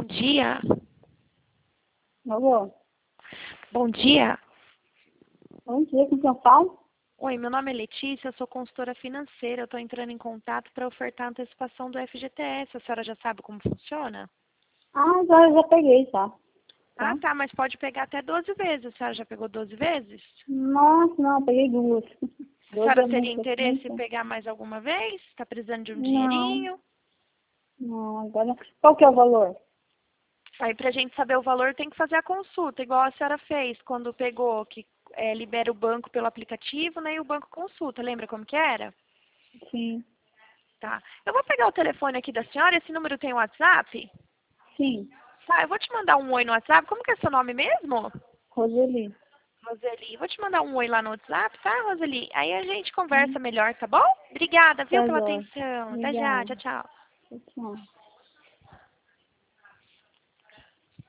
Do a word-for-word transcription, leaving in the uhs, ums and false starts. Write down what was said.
dia. Alô? Bom dia. Bom dia, com quem eu falo? Oi, meu nome é Letícia, eu sou consultora financeira. Eu estou entrando em contato para ofertar a antecipação do F G T S. A senhora já sabe como funciona? Ah, já, já peguei, já. Tá? Ah, tá, mas pode pegar até doze vezes. A senhora já pegou doze vezes? Nossa, não, peguei duas. A Doze senhora é teria muito, interesse em muito. pegar mais alguma vez? Está precisando de um Não, dinheirinho? não, agora... Qual que é o valor? Aí, para a gente saber o valor, tem que fazer a consulta, igual a senhora fez quando pegou, que é, libera o banco pelo aplicativo, né, e o banco consulta. Lembra como que era? Sim, Tá. Eu vou pegar o telefone aqui da senhora. Esse número tem WhatsApp? sim, Tá, eu vou te mandar um oi no WhatsApp. Como que é seu nome mesmo? Roseli. Roseli. Vou te mandar um oi lá no WhatsApp, tá, Roseli? Aí a gente conversa Hum, melhor, tá bom? Obrigada, viu, tá pela jóia. atenção. Até já. Obrigada. Tchau, tchau. Tchau.